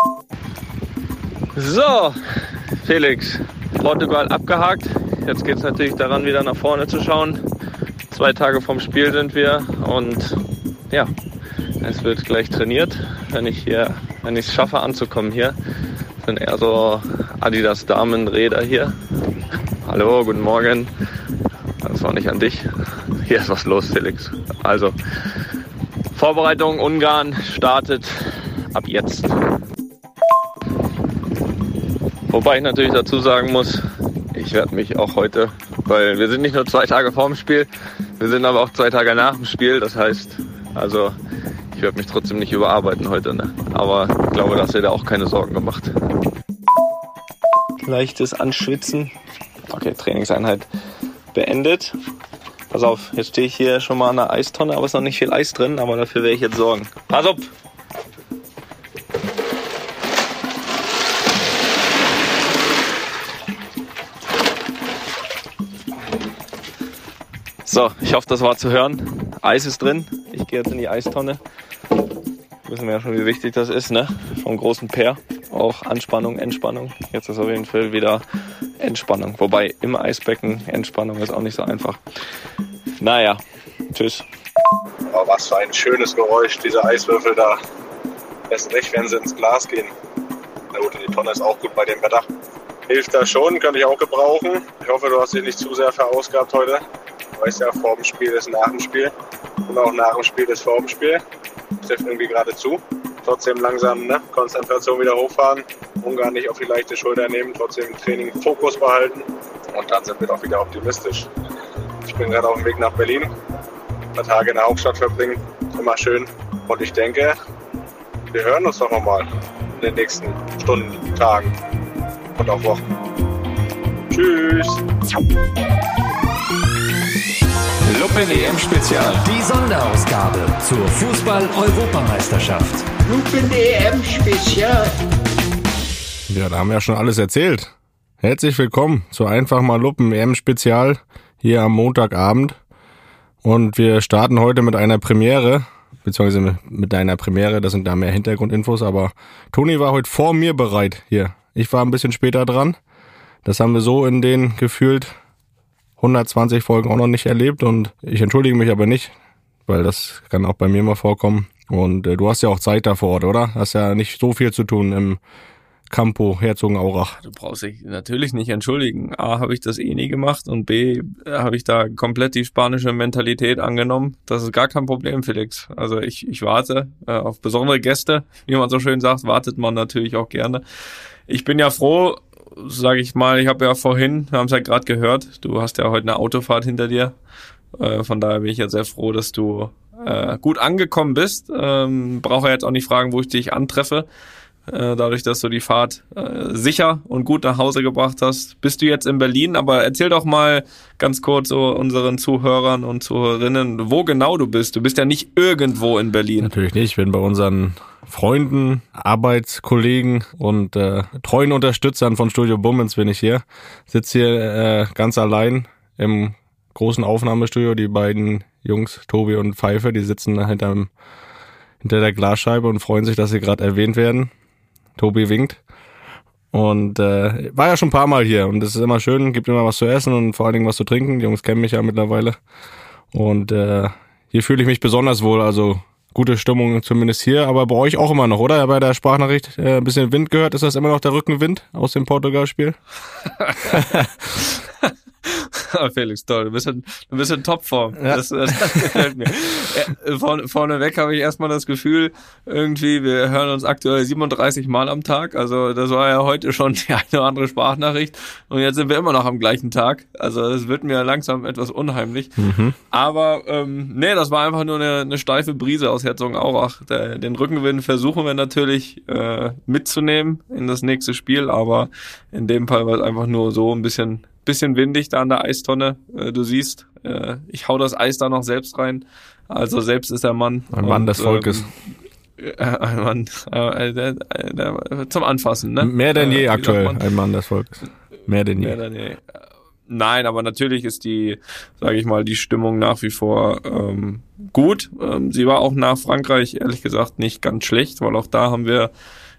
So, Felix, Portugal abgehakt. Jetzt geht es natürlich daran, wieder nach vorne zu schauen. 2 Tage vom Spiel sind wir und ja, es wird gleich trainiert. Wenn ich es schaffe anzukommen hier, sind eher so Adidas Damenräder hier. Hallo, guten Morgen. Das war nicht an dich. Hier ist was los, Felix. Also, Vorbereitung Ungarn startet ab jetzt. Wobei ich natürlich dazu sagen muss, ich werde mich auch heute, weil wir sind nicht nur 2 Tage vorm Spiel, wir sind aber auch 2 Tage nach dem Spiel. Das heißt, also ich werde mich trotzdem nicht überarbeiten heute, ne? Aber ich glaube, dass ihr da auch keine Sorgen gemacht. Leichtes Anschwitzen. Okay, Trainingseinheit beendet. Pass auf, jetzt stehe ich hier schon mal an der Eistonne, aber es ist noch nicht viel Eis drin, aber dafür werde ich jetzt sorgen. Pass auf! So, ich hoffe, das war zu hören. Eis ist drin. Ich gehe jetzt in die Eistonne. Wissen wir ja schon, wie wichtig das ist, ne? Vom großen Pair. Auch Anspannung, Entspannung. Jetzt ist auf jeden Fall wieder Entspannung. Wobei im Eisbecken Entspannung ist auch nicht so einfach. Naja, tschüss. Oh, was für ein schönes Geräusch, diese Eiswürfel da. Erst recht, wenn sie ins Glas gehen. Na gut, die Tonne ist auch gut bei dem Wetter. Hilft das schon, könnte ich auch gebrauchen. Ich hoffe, du hast dich nicht zu sehr verausgabt heute. Du weißt ja, vor dem Spiel ist nach dem Spiel. Und auch nach dem Spiel ist vor dem Spiel. Trifft irgendwie gerade zu. Trotzdem langsam, ne? Konzentration wieder hochfahren. Ungarn nicht auf die leichte Schulter nehmen. Trotzdem im Training Fokus behalten. Und dann sind wir doch wieder optimistisch. Ich bin gerade auf dem Weg nach Berlin. Ein paar Tage in der Hauptstadt verbringen. Immer schön. Und ich denke, wir hören uns doch nochmal in den nächsten Stunden, Tagen und auch Wochen. Tschüss. Luppen EM Spezial. Die Sonderausgabe zur Fußball-Europameisterschaft. Luppen EM Spezial. Ja, da haben wir ja schon alles erzählt. Herzlich willkommen zu Einfach mal Luppen EM Spezial hier am Montagabend. Und wir starten heute mit einer Premiere, beziehungsweise mit einer Premiere, das sind da mehr Hintergrundinfos, aber Toni war heute vor mir bereit hier. Ich war ein bisschen später dran. Das haben wir so in den gefühlt 120 Folgen auch noch nicht erlebt und ich entschuldige mich aber nicht, weil das kann auch bei mir mal vorkommen. Und du hast ja auch Zeit da vor Ort, oder? Hast ja nicht so viel zu tun im Campo Herzogenaurach. Du brauchst dich natürlich nicht entschuldigen. A, habe ich das eh nie gemacht und B, habe ich da komplett die spanische Mentalität angenommen. Das ist gar kein Problem, Felix. Also ich warte auf besondere Gäste. Wie man so schön sagt, wartet man natürlich auch gerne. Ich bin ja froh, sage ich mal, ich habe ja vorhin, wir haben es ja gerade gehört, du hast ja heute eine Autofahrt hinter dir. Von daher bin ich ja sehr froh, dass du gut angekommen bist. Brauche jetzt auch nicht fragen, wo ich dich antreffe. Dadurch, dass du die Fahrt sicher und gut nach Hause gebracht hast, bist du jetzt in Berlin. Aber erzähl doch mal ganz kurz so unseren Zuhörern und Zuhörerinnen, wo genau du bist. Du bist ja nicht irgendwo in Berlin. Natürlich nicht, ich bin bei unseren Freunden, Arbeitskollegen und treuen Unterstützern von Studio Bummens bin ich hier. Sitze hier ganz allein im großen Aufnahmestudio. Die beiden Jungs, Tobi und Pfeife, die sitzen hinter der Glasscheibe und freuen sich, dass sie gerade erwähnt werden. Tobi winkt. Und war ja schon ein paar Mal hier und es ist immer schön, gibt immer was zu essen und vor allen Dingen was zu trinken. Die Jungs kennen mich ja mittlerweile. Und hier fühle ich mich besonders wohl, also gute Stimmung zumindest hier, aber bei euch auch immer noch, oder? Bei der Sprachnachricht ein bisschen Wind gehört. Ist das immer noch der Rückenwind aus dem Portugal-Spiel? Felix, toll, du bist in Topform. Ja. Das gefällt mir. Vorneweg habe ich erstmal das Gefühl, irgendwie, wir hören uns aktuell 37 Mal am Tag. Also das war ja heute schon die eine oder andere Sprachnachricht und jetzt sind wir immer noch am gleichen Tag. Also es wird mir langsam etwas unheimlich. Mhm. Aber nee, das war einfach nur eine steife Brise aus Herzogenaurach. Den Rückenwind versuchen wir natürlich mitzunehmen in das nächste Spiel, aber in dem Fall war es einfach nur so ein bisschen windig da an der Eistonne. Du siehst, ich hau das Eis da noch selbst rein. Also selbst ist der Mann. Ein Mann des Volkes. Ein Mann zum Anfassen, ne? Mehr denn je aktuell, ein Mann des Volkes. Mehr denn je. Nein, aber natürlich ist die, sage ich mal, die Stimmung nach wie vor gut. Sie war auch nach Frankreich, ehrlich gesagt, nicht ganz schlecht, weil auch da haben wir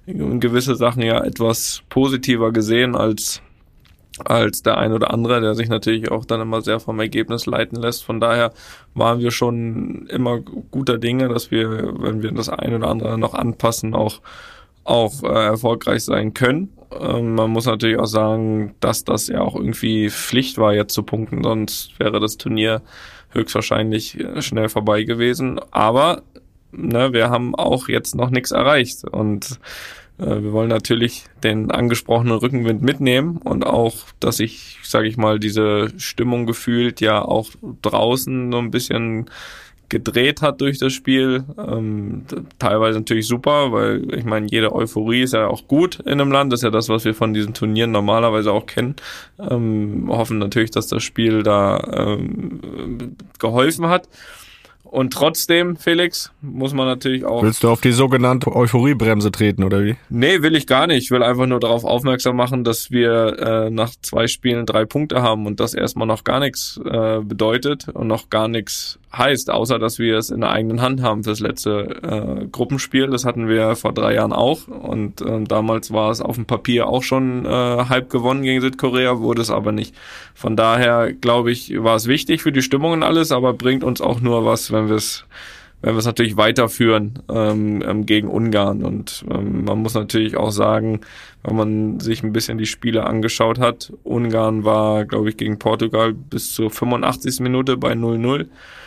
gewisse Sachen ja etwas positiver gesehen als der ein oder andere, der sich natürlich auch dann immer sehr vom Ergebnis leiten lässt. Von daher waren wir schon immer guter Dinge, dass wir, wenn wir das ein oder andere noch anpassen, auch erfolgreich sein können. Man muss natürlich auch sagen, dass das ja auch irgendwie Pflicht war, jetzt zu punkten, sonst wäre das Turnier höchstwahrscheinlich schnell vorbei gewesen. Aber wir haben auch jetzt noch nichts erreicht und wir wollen natürlich den angesprochenen Rückenwind mitnehmen und auch, dass sich, sage ich mal, diese Stimmung gefühlt ja auch draußen so ein bisschen gedreht hat durch das Spiel. Teilweise natürlich super, weil ich meine, jede Euphorie ist ja auch gut in einem Land. Das ist ja das, was wir von diesen Turnieren normalerweise auch kennen. Hoffen natürlich, dass das Spiel da geholfen hat. Und trotzdem, Felix, muss man natürlich auch... Willst du auf die sogenannte Euphoriebremse treten, oder wie? Nee, will ich gar nicht. Ich will einfach nur darauf aufmerksam machen, dass wir nach 2 Spielen 3 Punkte haben und das erstmal noch gar nichts bedeutet und noch gar nichts heißt, außer dass wir es in der eigenen Hand haben fürs letzte Gruppenspiel. Das hatten wir vor 3 Jahren auch und damals war es auf dem Papier auch schon halb gewonnen gegen Südkorea, wurde es aber nicht. Von daher, glaube ich, war es wichtig für die Stimmung und alles, aber bringt uns auch nur was, wenn wir es natürlich weiterführen gegen Ungarn. Und man muss natürlich auch sagen, wenn man sich ein bisschen die Spiele angeschaut hat, Ungarn war, glaube ich, gegen Portugal bis zur 85. Minute bei 0-0.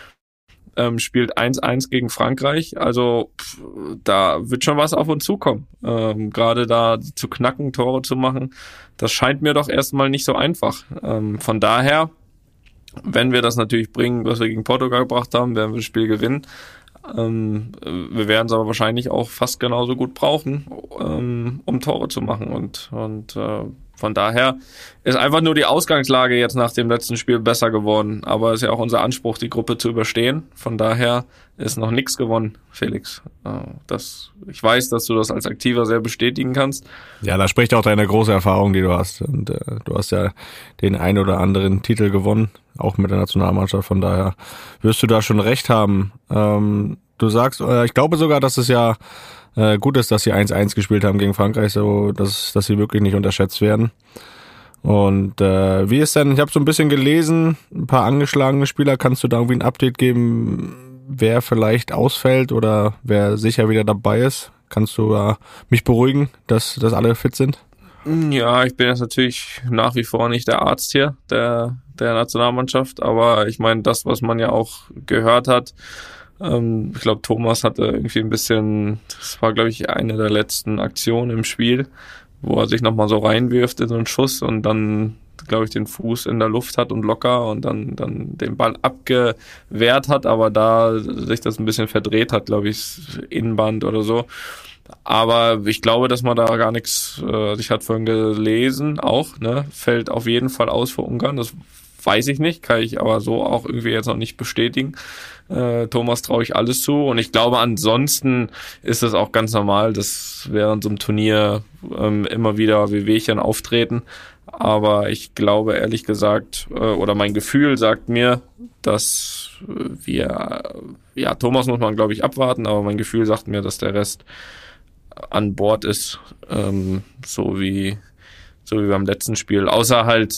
Spielt 1-1 gegen Frankreich. Also da wird schon was auf uns zukommen. Gerade da zu knacken, Tore zu machen, das scheint mir doch erstmal nicht so einfach. Von daher, wenn wir das natürlich bringen, was wir gegen Portugal gebracht haben, werden wir das Spiel gewinnen. Wir werden es aber wahrscheinlich auch fast genauso gut brauchen, um Tore zu machen. Und von daher ist einfach nur die Ausgangslage jetzt nach dem letzten Spiel besser geworden. Aber es ist ja auch unser Anspruch, die Gruppe zu überstehen. Von daher ist noch nichts gewonnen, Felix. Ich weiß, dass du das als Aktiver sehr bestätigen kannst. Ja, da spricht auch deine große Erfahrung, die du hast. Und du hast ja den ein oder anderen Titel gewonnen, auch mit der Nationalmannschaft. Von daher wirst du da schon recht haben. Du sagst, ich glaube sogar, dass es ja gut ist, dass sie 1-1 gespielt haben gegen Frankreich, so dass sie wirklich nicht unterschätzt werden. Und wie ist denn, ich habe so ein bisschen gelesen, ein paar angeschlagene Spieler, kannst du da irgendwie ein Update geben, wer vielleicht ausfällt oder wer sicher wieder dabei ist? Kannst du mich beruhigen, dass alle fit sind? Ja, ich bin jetzt natürlich nach wie vor nicht der Arzt hier, der Nationalmannschaft, aber ich meine, das, was man ja auch gehört hat, ich glaube, Thomas hatte irgendwie ein bisschen, das war, glaube ich, eine der letzten Aktionen im Spiel, wo er sich nochmal so reinwirft in so einen Schuss und dann, glaube ich, den Fuß in der Luft hat und locker und dann den Ball abgewehrt hat, aber da sich das ein bisschen verdreht hat, glaube ich, Innenband oder so. Aber ich glaube, dass man da gar nichts, ich hatte vorhin gelesen, auch, fällt auf jeden Fall aus für Ungarn, das weiß ich nicht, kann ich aber so auch irgendwie jetzt noch nicht bestätigen. Thomas traue ich alles zu und ich glaube, ansonsten ist es auch ganz normal, dass während so einem Turnier immer wieder Wehwehchen auftreten, aber ich glaube ehrlich gesagt, oder mein Gefühl sagt mir, dass Thomas muss man glaube ich abwarten, aber mein Gefühl sagt mir, dass der Rest an Bord ist, so wie beim letzten Spiel. Außer halt,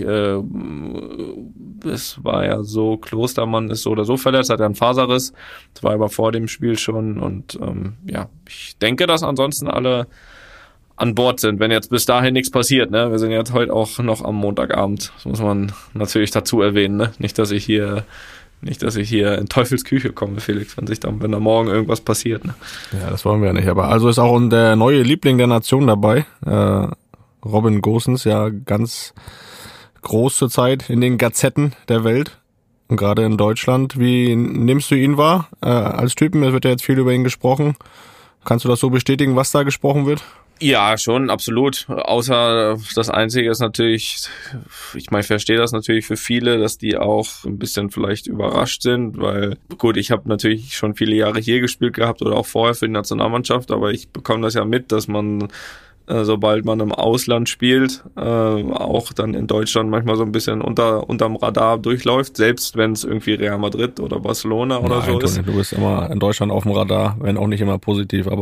es war ja so, Klostermann ist so oder so verletzt, hat ja einen Faserriss. Das war aber vor dem Spiel schon. Und ich denke, dass ansonsten alle an Bord sind, wenn jetzt bis dahin nichts passiert. Ne? Wir sind jetzt heute auch noch am Montagabend. Das muss man natürlich dazu erwähnen. Ne? Nicht, dass ich hier in Teufelsküche komme, Felix, wenn da morgen irgendwas passiert. Ne? Ja, das wollen wir ja nicht. Aber also ist auch der neue Liebling der Nation dabei. Robin Gosens, ja ganz groß zur Zeit in den Gazetten der Welt und gerade in Deutschland. Wie nimmst du ihn wahr als Typen? Es wird ja jetzt viel über ihn gesprochen. Kannst du das so bestätigen, was da gesprochen wird? Ja, schon, absolut. Außer das Einzige ist natürlich, ich meine, ich verstehe das natürlich für viele, dass die auch ein bisschen vielleicht überrascht sind, weil gut, ich habe natürlich schon viele Jahre hier gespielt gehabt oder auch vorher für die Nationalmannschaft, aber ich bekomme das ja mit, dass man sobald man im Ausland spielt, auch dann in Deutschland manchmal so ein bisschen unterm Radar durchläuft, selbst wenn es irgendwie Real Madrid oder Barcelona oder so ist. Du bist immer in Deutschland auf dem Radar, wenn auch nicht immer positiv, aber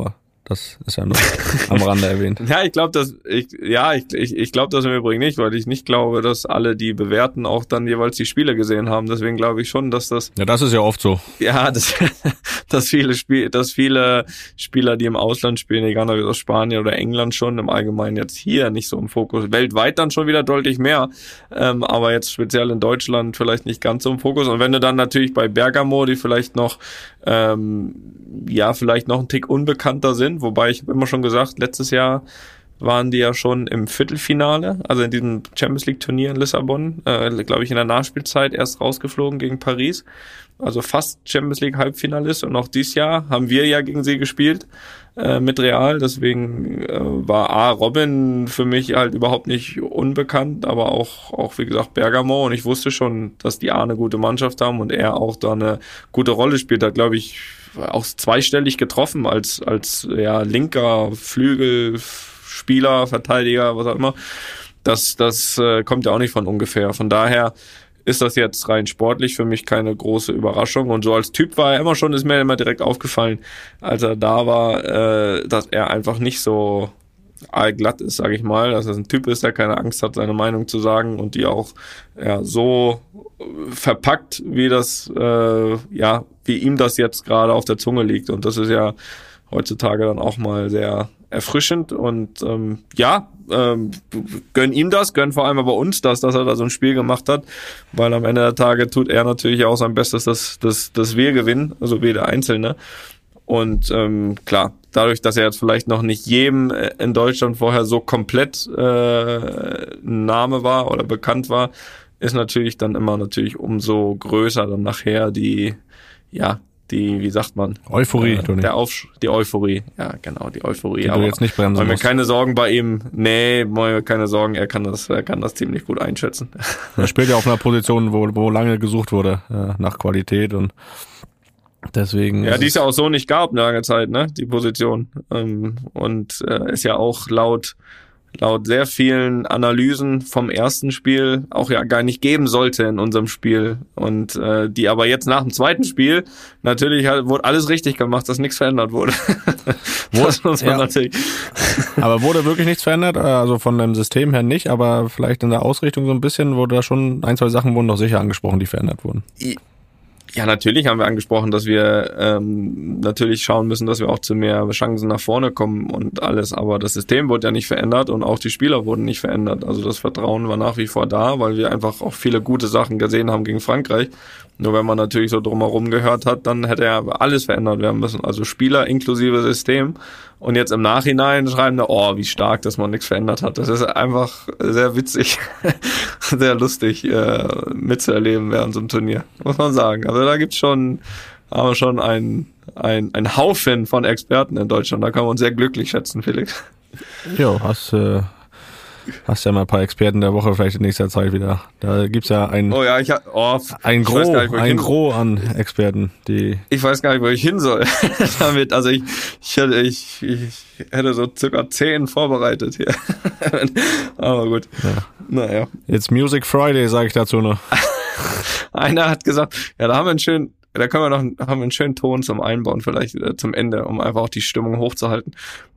Das ist ja nur am Rande erwähnt. Ja, ich glaube das im Übrigen nicht, weil ich nicht glaube, dass alle, die bewerten, auch dann jeweils die Spiele gesehen haben. Deswegen glaube ich schon, dass das... Ja, das ist ja oft so. Ja, dass viele Spieler, die im Ausland spielen, egal ob aus Spanien oder England schon, im Allgemeinen jetzt hier nicht so im Fokus. Weltweit dann schon wieder deutlich mehr, aber jetzt speziell in Deutschland vielleicht nicht ganz so im Fokus. Und wenn du dann natürlich bei Bergamo, die vielleicht noch vielleicht noch einen Tick unbekannter sind, wobei ich habe immer schon gesagt, letztes Jahr waren die ja schon im Viertelfinale, also in diesem Champions League Turnier in Lissabon, glaube ich in der Nachspielzeit erst rausgeflogen gegen Paris, also fast Champions League Halbfinalist, und auch dieses Jahr haben wir ja gegen sie gespielt mit Real, deswegen war Robin für mich halt überhaupt nicht unbekannt, aber auch wie gesagt Bergamo, und ich wusste schon, dass die eine gute Mannschaft haben und er auch da eine gute Rolle spielt, hat glaube ich auch zweistellig getroffen als linker Flügelspieler, Verteidiger, was auch immer. Das kommt ja auch nicht von ungefähr. Von daher ist das jetzt rein sportlich für mich keine große Überraschung. Und so als Typ war er immer schon, ist mir immer direkt aufgefallen, als er da war, dass er einfach nicht so allglatt ist, sage ich mal, dass er ein Typ ist, der keine Angst hat, seine Meinung zu sagen und die auch so verpackt, wie das wie ihm das jetzt gerade auf der Zunge liegt, und das ist ja heutzutage dann auch mal sehr erfrischend und gönn ihm das, gönn vor allem aber uns das, dass er da so ein Spiel gemacht hat, weil am Ende der Tage tut er natürlich auch sein Bestes, dass wir gewinnen, also wir der Einzelne. Und klar, dadurch, dass er jetzt vielleicht noch nicht jedem in Deutschland vorher so komplett ein Name war oder bekannt war, ist natürlich dann immer umso größer dann nachher die, wie sagt man? Euphorie, die Euphorie, ja genau, die Euphorie. Die du jetzt nicht bremsen musst. Machen wir keine Sorgen bei ihm, machen wir keine Sorgen, er kann das ziemlich gut einschätzen. Er spielt ja auf einer Position, wo lange gesucht wurde nach Qualität, und deswegen. Ja, die es ja auch so nicht gab eine lange Zeit, ne, die Position. Und ist ja auch laut sehr vielen Analysen vom ersten Spiel auch ja gar nicht geben sollte in unserem Spiel. Und die aber jetzt nach dem zweiten Spiel natürlich wurde alles richtig gemacht, dass nichts verändert wurde. Das muss man natürlich. Aber wurde wirklich nichts verändert? Also von dem System her nicht, aber vielleicht in der Ausrichtung so ein bisschen wurde da schon 1, 2 Sachen wurden doch sicher angesprochen, die verändert wurden. Ja, natürlich haben wir angesprochen, dass wir natürlich schauen müssen, dass wir auch zu mehr Chancen nach vorne kommen und alles. Aber das System wurde ja nicht verändert und auch die Spieler wurden nicht verändert. Also das Vertrauen war nach wie vor da, weil wir einfach auch viele gute Sachen gesehen haben gegen Frankreich. Nur wenn man natürlich so drumherum gehört hat, dann hätte ja alles verändert werden müssen. Also Spieler inklusive System. Und jetzt im Nachhinein schreiben da, wie stark, dass man nichts verändert hat. Das ist einfach sehr witzig, sehr lustig mitzuerleben während so einem Turnier, muss man sagen. Also da gibt's schon ein Haufen von Experten in Deutschland. Da kann man uns sehr glücklich schätzen, Felix. Jo, hast ja mal ein paar Experten der Woche vielleicht in nächster Zeit wieder. Da gibt's ja ein Gros an Experten, die. Ich weiß gar nicht, wo ich hin soll damit. Also ich hätte so circa 10 vorbereitet hier. Aber gut. Ja. Naja. Jetzt Music Friday, sage ich dazu noch. Einer hat gesagt, ja, da haben wir einen schönen Ton zum Einbauen, vielleicht zum Ende, um einfach auch die Stimmung hochzuhalten.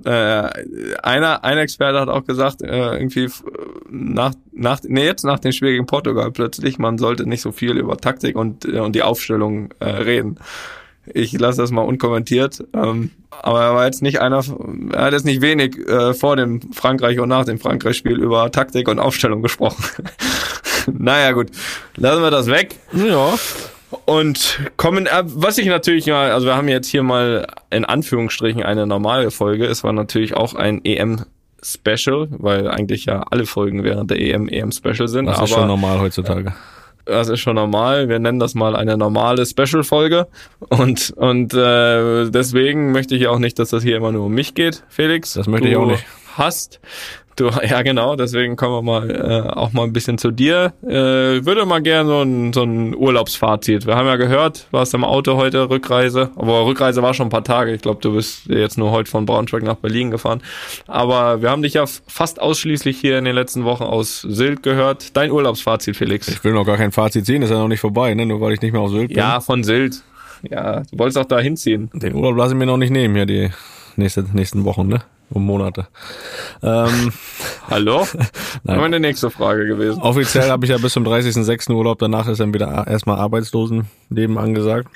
Ein Experte hat auch gesagt, irgendwie jetzt nach dem Spiel gegen Portugal plötzlich, man sollte nicht so viel über Taktik und die Aufstellung reden. Ich lasse das mal unkommentiert, aber er war jetzt nicht er hat jetzt nicht wenig vor dem Frankreich und nach dem Frankreich-Spiel über Taktik und Aufstellung gesprochen. Naja gut, lassen wir das weg. Ja. Und was ich natürlich mal, also wir haben jetzt hier mal in Anführungsstrichen eine normale Folge, es war natürlich auch ein EM-Special, weil eigentlich ja alle Folgen während der EM-Special sind. Das ist schon normal heutzutage. Das ist schon normal, wir nennen das mal eine normale Special-Folge und deswegen möchte ich auch nicht, dass das hier immer nur um mich geht, Felix. Das möchte ich auch nicht. Ja genau, deswegen kommen wir mal auch mal ein bisschen zu dir. Würde mal gerne so ein Urlaubsfazit. Wir haben ja gehört, du warst im Auto heute, Rückreise. Aber Rückreise war schon ein paar Tage. Ich glaube, du bist jetzt nur heute von Braunschweig nach Berlin gefahren. Aber wir haben dich ja fast ausschließlich hier in den letzten Wochen aus Sylt gehört. Dein Urlaubsfazit, Felix. Ich will noch gar kein Fazit sehen, ist ja noch nicht vorbei, ne? Nur weil ich nicht mehr auf Sylt bin. Ja, von Sylt. Ja, du wolltest auch da hinziehen. Den Urlaub lasse ich mir noch nicht nehmen hier, die nächsten Wochen, ne? Um Monate. Hallo? Nein. Meine nächste Frage gewesen. Offiziell habe ich ja bis zum 30.06. Urlaub, danach ist dann wieder erstmal Arbeitslosenleben angesagt.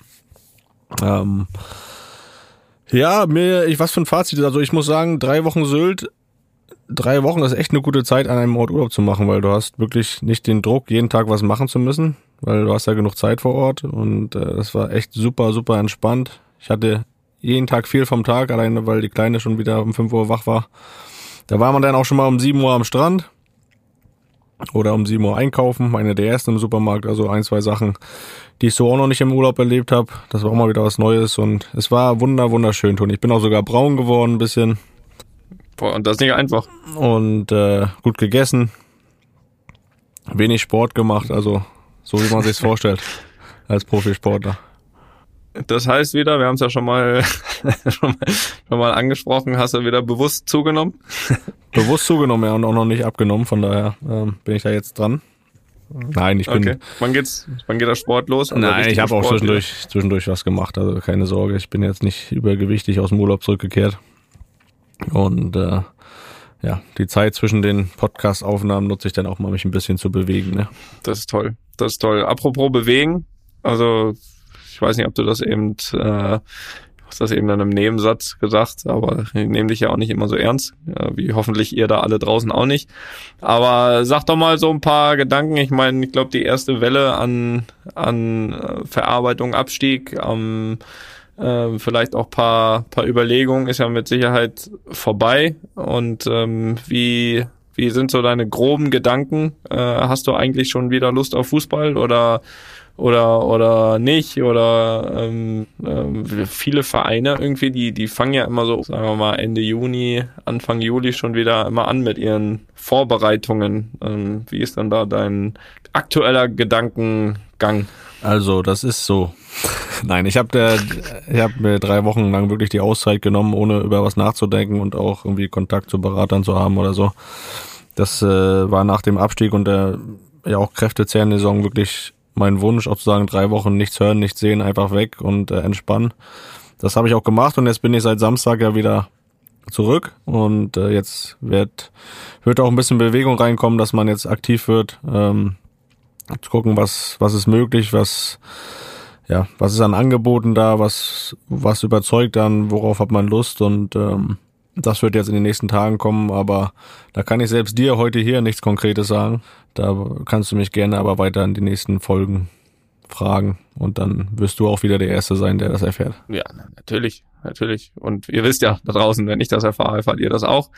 Was für ein Fazit? Also ich muss sagen, 3 Wochen Sylt, 3 Wochen ist echt eine gute Zeit, an einem Ort Urlaub zu machen, weil du hast wirklich nicht den Druck, jeden Tag was machen zu müssen, weil du hast ja genug Zeit vor Ort und das war echt super, super entspannt. Ich hatte jeden Tag viel vom Tag, alleine weil die Kleine schon wieder um 5 Uhr wach war. Da war man dann auch schon mal um 7 Uhr am Strand oder um 7 Uhr einkaufen, eine der ersten im Supermarkt, also 1, 2 Sachen, die ich so auch noch nicht im Urlaub erlebt habe. Das war auch mal wieder was Neues und es war wunderschön, Toni. Ich bin auch sogar braun geworden ein bisschen. Boah, und das ist nicht einfach. Und gut gegessen, wenig Sport gemacht, also so wie man sich's vorstellt als Profisportler. Das heißt wieder, wir haben es ja schon mal angesprochen, hast du wieder bewusst zugenommen? Bewusst zugenommen, ja, und auch noch nicht abgenommen, von daher bin ich da jetzt dran. Nein, ich bin... Okay. Wann geht der Sport los? Also nein, ich habe auch zwischendurch was gemacht, also keine Sorge, ich bin jetzt nicht übergewichtig aus dem Urlaub zurückgekehrt. Und die Zeit zwischen den Podcast-Aufnahmen nutze ich dann auch mal, mich ein bisschen zu bewegen. Ne? Das ist toll. Apropos bewegen, also ich weiß nicht, ob du das eben, hast das eben in einem Nebensatz gesagt, aber ich nehme dich ja auch nicht immer so ernst, wie hoffentlich ihr da alle draußen auch nicht. Aber sag doch mal so ein paar Gedanken. Ich meine, ich glaube, die erste Welle an Verarbeitung, Abstieg, vielleicht auch paar Überlegungen ist ja mit Sicherheit vorbei. Und wie sind so deine groben Gedanken? Hast du eigentlich schon wieder Lust auf Fußball oder nicht? Oder viele Vereine irgendwie, die fangen ja immer so, sagen wir mal, Ende Juni, Anfang Juli schon wieder immer an mit ihren Vorbereitungen. Wie ist dann da dein aktueller Gedankengang? Also, das ist so. Nein, ich hab mir 3 Wochen lang wirklich die Auszeit genommen, ohne über was nachzudenken und auch irgendwie Kontakt zu Beratern zu haben oder so. Das war nach dem Abstieg und der auch kräftezehrenden Saison wirklich mein Wunsch, auch zu sagen, 3 Wochen nichts hören, nichts sehen, einfach weg und entspannen. Das habe ich auch gemacht und jetzt bin ich seit Samstag ja wieder zurück und jetzt wird auch ein bisschen Bewegung reinkommen, dass man jetzt aktiv wird, zu gucken, was ist möglich, was ist an Angeboten da, was überzeugt dann, worauf hat man Lust und das wird jetzt in den nächsten Tagen kommen, aber da kann ich selbst dir heute hier nichts Konkretes sagen. Da kannst du mich gerne aber weiter in die nächsten Folgen fragen und dann wirst du auch wieder der Erste sein, der das erfährt. Ja, natürlich. Und ihr wisst ja da draußen, wenn ich das erfahre, erfahrt ihr das auch.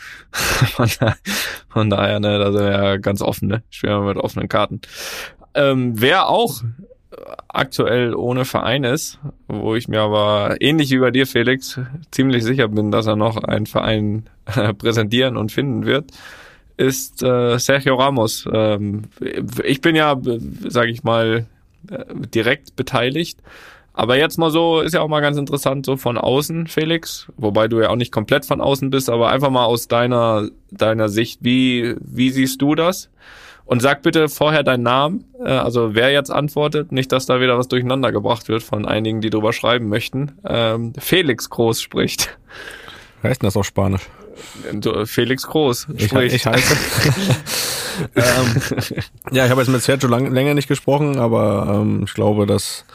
Von daher, ne, da sind wir ja ganz offen, ne? Spielen wir mit offenen Karten. Wer auch aktuell ohne Verein ist, wo ich mir aber ähnlich wie bei dir, Felix, ziemlich sicher bin, dass er noch einen Verein präsentieren und finden wird, ist Sergio Ramos. Ich bin ja, sage ich mal, direkt beteiligt. Aber jetzt mal so, ist ja auch mal ganz interessant, so von außen, Felix, wobei du ja auch nicht komplett von außen bist, aber einfach mal aus deiner Sicht, wie siehst du das? Und sag bitte vorher deinen Namen, also wer jetzt antwortet, nicht, dass da wieder was durcheinander gebracht wird von einigen, die drüber schreiben möchten. Felix Groß spricht. Wer heißt denn das auf Spanisch? Felix Groß spricht. Ich heiße. Ja, ich habe jetzt mit Sergio länger nicht gesprochen, aber ich glaube, dass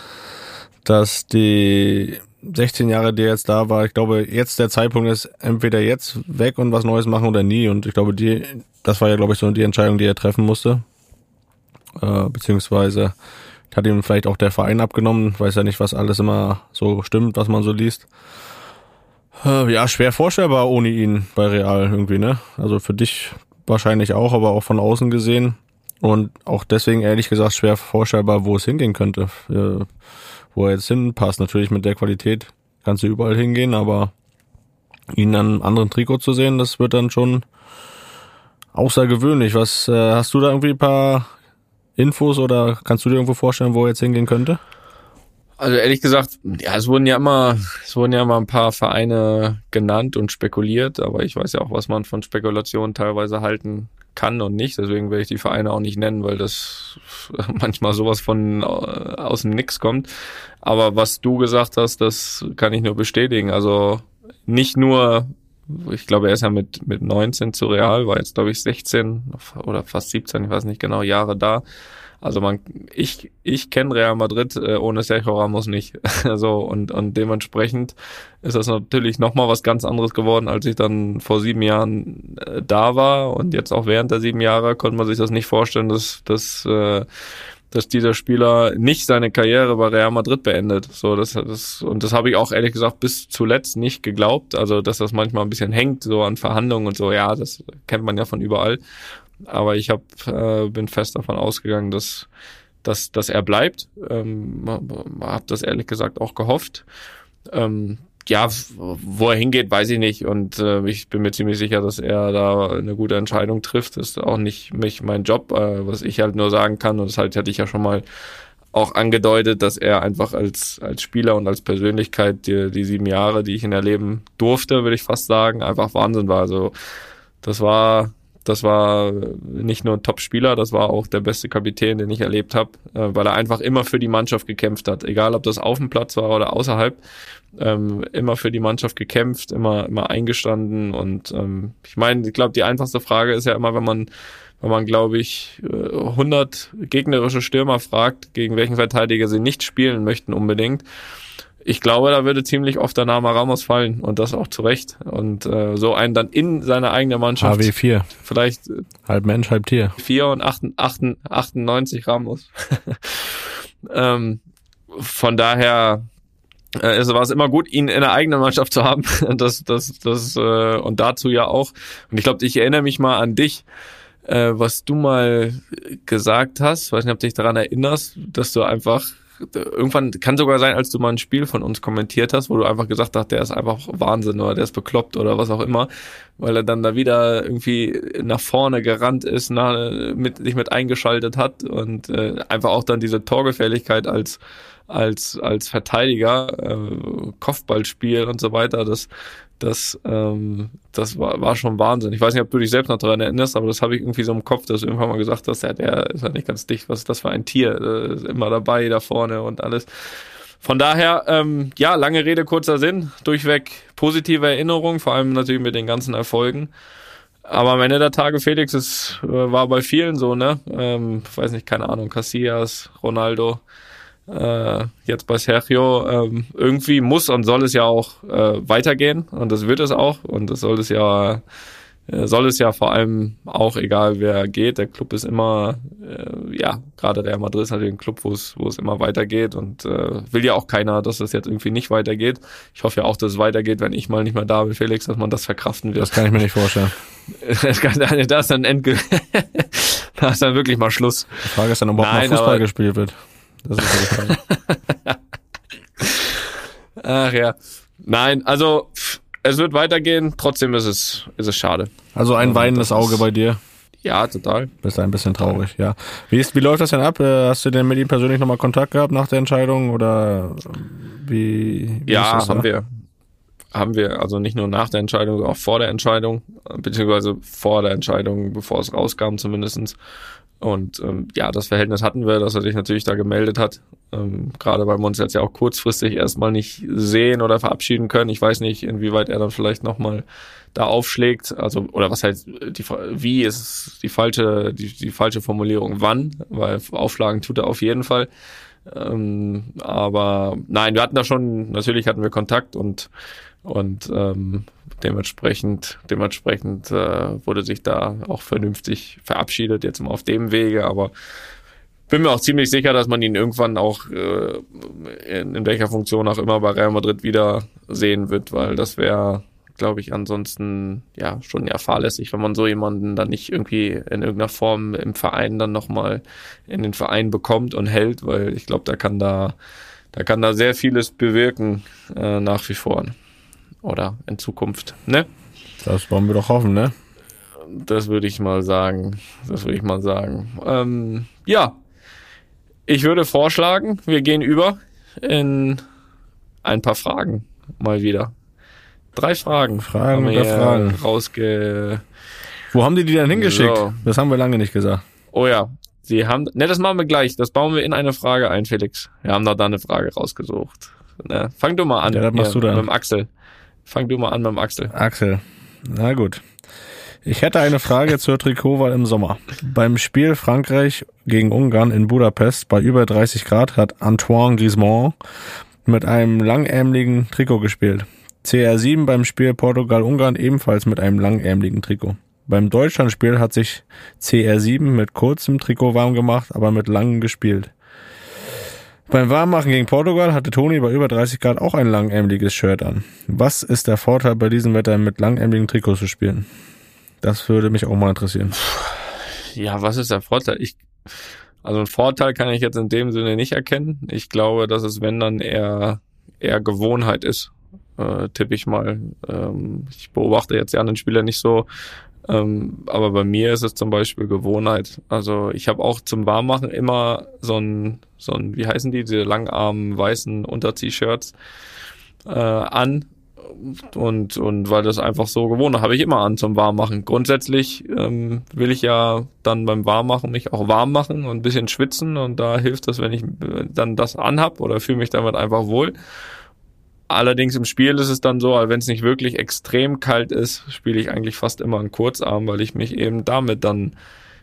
die 16 Jahre, die er jetzt da war, ich glaube, jetzt der Zeitpunkt ist, entweder jetzt weg und was Neues machen oder nie. Und ich glaube, das war ja, glaube ich, so die Entscheidung, die er treffen musste. Beziehungsweise hat ihm vielleicht auch der Verein abgenommen. Ich weiß ja nicht, was alles immer so stimmt, was man so liest. Ja, schwer vorstellbar ohne ihn bei Real irgendwie, ne? Also für dich wahrscheinlich auch, aber auch von außen gesehen. Und auch deswegen, ehrlich gesagt, schwer vorstellbar, wo es hingehen könnte. Wo er jetzt hinpasst. Natürlich mit der Qualität kannst du überall hingehen, aber ihn an einem anderen Trikot zu sehen, das wird dann schon außergewöhnlich. Was hast du da irgendwie ein paar Infos oder kannst du dir irgendwo vorstellen, wo er jetzt hingehen könnte? Also ehrlich gesagt, ja, es wurden ja immer ein paar Vereine genannt und spekuliert, aber ich weiß ja auch, was man von Spekulationen teilweise halten kann und nicht. Deswegen will ich die Vereine auch nicht nennen, weil das manchmal sowas von aus dem Nix kommt. Aber was du gesagt hast, das kann ich nur bestätigen. Also nicht nur, ich glaube, er ist ja mit 19 zu Real, war jetzt, glaube ich, 16 oder fast 17, ich weiß nicht genau, Jahre da. Also ich kenne Real Madrid ohne Sergio Ramos nicht. So, und dementsprechend ist das natürlich nochmal was ganz anderes geworden, als ich dann vor 7 Jahren da war. Und jetzt auch während der 7 Jahre konnte man sich das nicht vorstellen, dass dieser Spieler nicht seine Karriere bei Real Madrid beendet. So, das habe ich auch ehrlich gesagt bis zuletzt nicht geglaubt. Also, dass das manchmal ein bisschen hängt, so an Verhandlungen und so. Ja, das kennt man ja von überall. Aber ich bin fest davon ausgegangen, dass er bleibt. Hab das ehrlich gesagt auch gehofft. Wo er hingeht, weiß ich nicht. Und ich bin mir ziemlich sicher, dass er da eine gute Entscheidung trifft. Das ist auch nicht mein Job, was ich halt nur sagen kann. Und das hatte ich ja schon mal auch angedeutet, dass er einfach als Spieler und als Persönlichkeit die 7 Jahre, die ich ihn erleben durfte, würde ich fast sagen, einfach Wahnsinn war. Also das war nicht nur ein Top-Spieler, das war auch der beste Kapitän, den ich erlebt habe, weil er einfach immer für die Mannschaft gekämpft hat. Egal, ob das auf dem Platz war oder außerhalb, immer für die Mannschaft gekämpft, immer eingestanden. Und ich glaube, die einfachste Frage ist ja immer, wenn man glaube ich 100 gegnerische Stürmer fragt, gegen welchen Verteidiger sie nicht spielen möchten unbedingt. Ich glaube, da würde ziemlich oft der Name Ramos fallen und das auch zu Recht. Und so einen dann in seiner eigenen Mannschaft. HW4. Vielleicht halb Mensch, halb Tier. 4 und 98 Ramos. Von daher war es immer gut, ihn in der eigenen Mannschaft zu haben. Und dazu ja auch. Und ich glaube, ich erinnere mich mal an dich, was du mal gesagt hast. Weiß nicht, ob du dich daran erinnerst, dass du einfach irgendwann, kann sogar sein, als du mal ein Spiel von uns kommentiert hast, wo du einfach gesagt hast, der ist einfach Wahnsinn oder der ist bekloppt oder was auch immer, weil er dann da wieder irgendwie nach vorne gerannt ist, sich mit eingeschaltet hat und einfach auch dann diese Torgefährlichkeit als Verteidiger, Kopfballspiel und so weiter, das war schon Wahnsinn. Ich weiß nicht, ob du dich selbst noch daran erinnerst, aber das habe ich irgendwie so im Kopf, dass du irgendwann mal gesagt hast, ja, der ist ja nicht ganz dicht, was ist das für ein Tier, ist immer dabei da vorne und alles. Von daher, lange Rede, kurzer Sinn, durchweg positive Erinnerung, vor allem natürlich mit den ganzen Erfolgen. Aber am Ende der Tage, Felix, es war bei vielen so, ne? Weiß nicht, keine Ahnung, Casillas, Ronaldo, jetzt bei Sergio, irgendwie muss und soll es ja auch weitergehen und das wird es auch und das soll es ja vor allem auch, egal wer geht, der Club ist immer, gerade Real Madrid ist natürlich ein Club, wo es immer weitergeht und will ja auch keiner, dass es jetzt irgendwie nicht weitergeht. Ich hoffe ja auch, dass es weitergeht, wenn ich mal nicht mehr da bin, Felix, dass man das verkraften wird. Das kann ich mir nicht vorstellen. Da ist dann wirklich mal Schluss. Die Frage ist dann, ob mal Fußball gespielt wird. Das ist die Frage. Ach ja. Nein, also es wird weitergehen, trotzdem ist es schade. Also ein weinendes Auge bei dir. Ja, total. Bist ein bisschen traurig, ja. Wie läuft das denn ab? Hast du denn mit ihm persönlich nochmal Kontakt gehabt nach der Entscheidung oder wie ja, ist das haben wir, also nicht nur nach der Entscheidung, sondern auch vor der Entscheidung, beziehungsweise vor der Entscheidung, bevor es rauskam zumindestens. Und das Verhältnis hatten wir, dass er sich natürlich da gemeldet hat. Gerade weil wir uns jetzt ja auch kurzfristig erstmal nicht sehen oder verabschieden können. Ich weiß nicht, inwieweit er dann vielleicht nochmal da aufschlägt. Also, oder was heißt, wie ist die falsche Formulierung, wann? Weil aufschlagen tut er auf jeden Fall. Aber nein, natürlich hatten wir Kontakt und dementsprechend wurde sich da auch vernünftig verabschiedet, jetzt mal auf dem Wege, aber bin mir auch ziemlich sicher, dass man ihn irgendwann auch in welcher Funktion auch immer bei Real Madrid wieder sehen wird, weil das wäre, glaube ich, ansonsten ja schon ja fahrlässig, wenn man so jemanden dann nicht irgendwie in irgendeiner Form im Verein dann nochmal in den Verein bekommt und hält, weil ich glaube, da kann da sehr vieles bewirken nach wie vor. Oder in Zukunft, ne? Das wollen wir doch hoffen, ne? Das würde ich mal sagen. Ich würde vorschlagen, wir gehen über in ein paar Fragen mal wieder. 3 Fragen. Fragen. Wo haben die denn hingeschickt? So. Das haben wir lange nicht gesagt. Oh ja, das machen wir gleich. Das bauen wir in eine Frage ein, Felix. Wir haben da eine Frage rausgesucht. Ne? Fang du mal an. Ja, das machst du dann. Mit dem Axel. Fang du mal an mit dem Axel. Axel, na gut. Ich hätte eine Frage zur Trikotwahl im Sommer. Beim Spiel Frankreich gegen Ungarn in Budapest bei über 30 Grad hat Antoine Griezmann mit einem langärmeligen Trikot gespielt. CR7 beim Spiel Portugal-Ungarn ebenfalls mit einem langärmeligen Trikot. Beim Deutschlandspiel hat sich CR7 mit kurzem Trikot warm gemacht, aber mit langem gespielt. Beim Warmmachen gegen Portugal hatte Toni bei über 30 Grad auch ein langärmeliges Shirt an. Was ist der Vorteil bei diesem Wetter mit langärmeligen Trikots zu spielen? Das würde mich auch mal interessieren. Ja, was ist der Vorteil? Also einen Vorteil kann ich jetzt in dem Sinne nicht erkennen. Ich glaube, dass es, wenn dann eher Gewohnheit ist, tippe ich mal. Ich beobachte jetzt die anderen Spieler nicht so, aber bei mir ist es zum Beispiel Gewohnheit. Also ich habe auch zum Warmmachen immer so ein, wie heißen die, diese langarmen weißen Unterzieh-Shirts an. Und weil das einfach so gewohnt, habe ich immer an zum Warmmachen. Grundsätzlich will ich ja dann beim Warmmachen mich auch warm machen und ein bisschen schwitzen, und da hilft das, wenn ich dann das anhab oder fühle mich damit einfach wohl. Allerdings im Spiel ist es dann so, wenn es nicht wirklich extrem kalt ist, spiele ich eigentlich fast immer einen Kurzarm, weil ich mich eben damit dann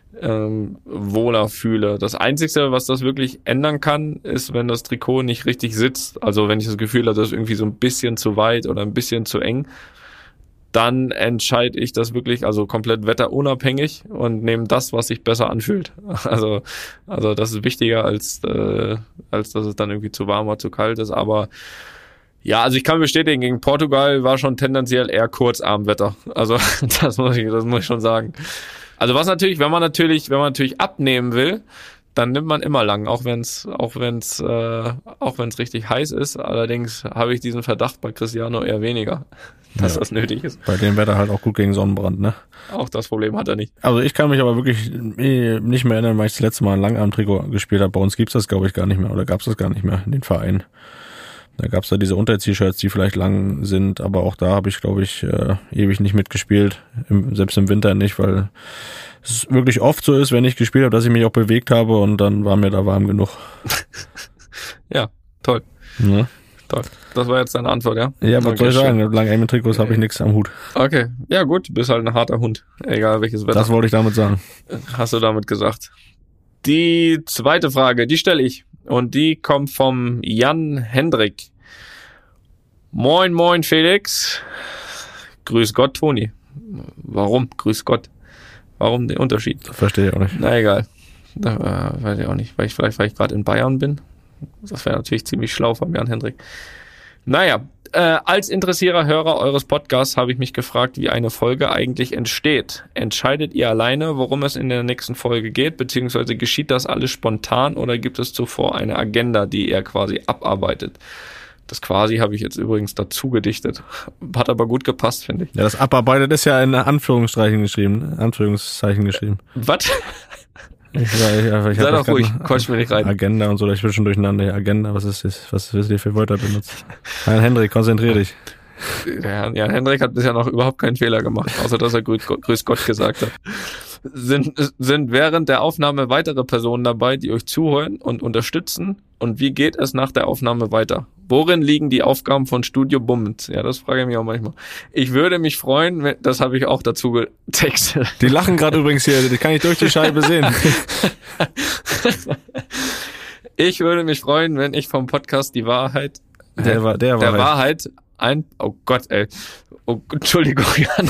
wohler fühle. Das Einzige, was das wirklich ändern kann, ist, wenn das Trikot nicht richtig sitzt. Also wenn ich das Gefühl habe, das ist irgendwie so ein bisschen zu weit oder ein bisschen zu eng, dann entscheide ich das wirklich, also komplett wetterunabhängig, und nehme das, was sich besser anfühlt. Also das ist wichtiger, als dass es dann irgendwie zu warm oder zu kalt ist. Aber ja, also ich kann bestätigen, gegen Portugal war schon tendenziell eher Kurzarmwetter. Also das muss ich schon sagen. Also was natürlich, wenn man natürlich abnehmen will, dann nimmt man immer lang, auch wenn's richtig heiß ist. Allerdings habe ich diesen Verdacht bei Cristiano eher weniger, dass das nötig ist. Bei dem Wetter halt auch gut gegen Sonnenbrand, ne? Auch das Problem hat er nicht. Also ich kann mich aber wirklich nicht mehr erinnern, weil ich das letzte Mal ein Langarm-Trikot gespielt habe. Bei uns gibt's das, glaube ich, gar nicht mehr, oder gab's das gar nicht mehr in den Vereinen. Da gab's da diese Unter-T-Shirts, die vielleicht lang sind, aber auch da habe ich, glaube ich, ewig nicht mitgespielt, selbst im Winter nicht, weil es wirklich oft so ist, wenn ich gespielt habe, dass ich mich auch bewegt habe, und dann war mir da warm genug. Ja, toll. Ja. Toll. Das war jetzt deine Antwort, ja? Ja, was soll ich sagen? Mit langen Trikots habe ich nichts am Hut. Okay, ja gut, du bist halt ein harter Hund, egal welches Wetter. Das wollte ich damit sagen. Hast du damit gesagt. Die zweite Frage, die stelle ich. Und die kommt vom Jan Hendrik. Moin, moin, Felix. Grüß Gott, Toni. Warum? Grüß Gott. Warum der Unterschied? Verstehe ich auch nicht. Na egal. Weiß ich auch nicht. Weil ich gerade in Bayern bin. Das wäre natürlich ziemlich schlau von Jan Hendrik. Naja, als interessierter Hörer eures Podcasts habe ich mich gefragt, wie eine Folge eigentlich entsteht. Entscheidet ihr alleine, worum es in der nächsten Folge geht, beziehungsweise geschieht das alles spontan, oder gibt es zuvor eine Agenda, die ihr quasi abarbeitet? Das quasi habe ich jetzt übrigens dazu gedichtet. Hat aber gut gepasst, finde ich. Ja, das abarbeitet ist ja in Anführungszeichen geschrieben. Was? Ich Sei doch ruhig, quatsch mir nicht rein. Agenda und so, ich bin schon durcheinander. Agenda, was ist das? Was willst du für Wörter benutzt? Nein, Hendrik, konzentrier dich. Ja, Hendrik hat bisher noch überhaupt keinen Fehler gemacht, außer dass er Grüß Gott gesagt hat. Sind während der Aufnahme weitere Personen dabei, die euch zuhören und unterstützen? Und wie geht es nach der Aufnahme weiter? Worin liegen die Aufgaben von Studio Bummens? Ja, das frage ich mich auch manchmal. Ich würde mich freuen, das habe ich auch dazu getextet. Die lachen gerade übrigens hier, die kann ich durch die Scheibe sehen. Ich würde mich freuen, wenn ich vom Podcast Die Wahrheit, der Wahrheit oh Gott, ey. Oh, Entschuldigung, Jan.